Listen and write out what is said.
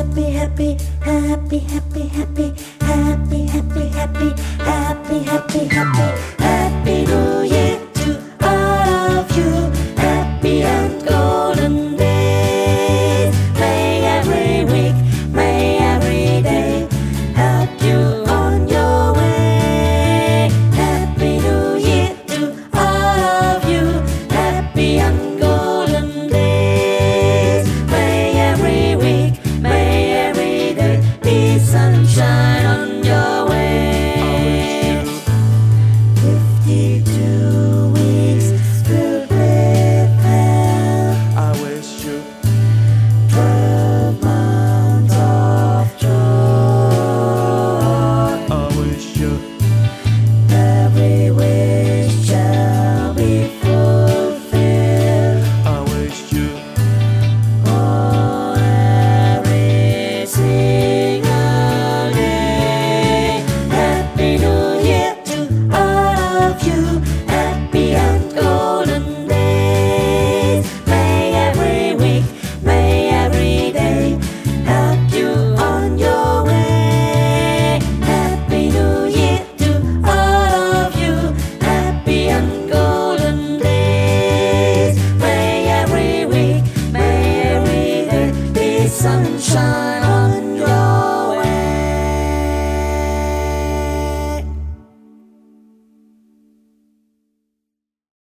happy, happy, happy, happy, happy, happy, happy, happy, happy, happy, happy, happy New Year to all of you. Happy and golden days. May every week, may every day help you on your way. Happy New Year to all of you. Happy and golden days. May every week, may every day be sunshine on your way. 52 weeks filled with hell. I wish you 12 months of joy. I wish you Every wish shall be fulfilled. I wish you On every single day. Happy New Year to all of you. Happy and golden days. May every week, may every day help you on your way. Happy New Year to all of you. Happy and golden days. May every week, may every day be sunshine on